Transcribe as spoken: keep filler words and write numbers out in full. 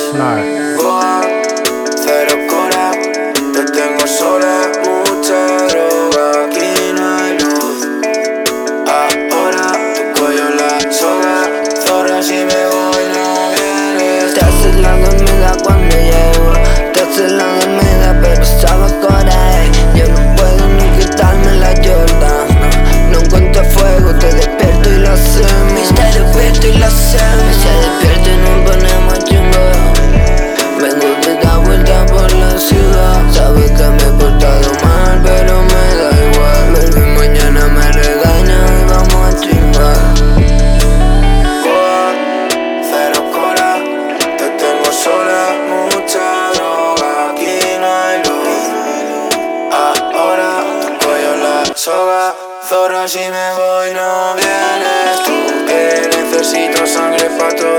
Snark. Boa, cero cora, te tengo sola, mucha droga, aquí no hay luz. Ahora tu cuello la soga, zorra si me voy no vienes. Te haces la dormida cuando llego, te haces la dormida pero sabes cora, eh. Yo no puedo ni quitarme la Jordan, no, no encuentro fuego, te despierto y lo sé. Te despierto y lo sé, se despierta y nos ponemos chingos. Vengo de dar vuelta por la ciudad, sabes que me he portado mal pero me da igual. Baby, mañana me regaña y vamos a chingar. Boa, cero cora, te tengo sola, mucha droga, aquí no hay luz. Ahora tu cuello la soga, zorra si me voy no vienes tú, que necesito sangre pa' todo.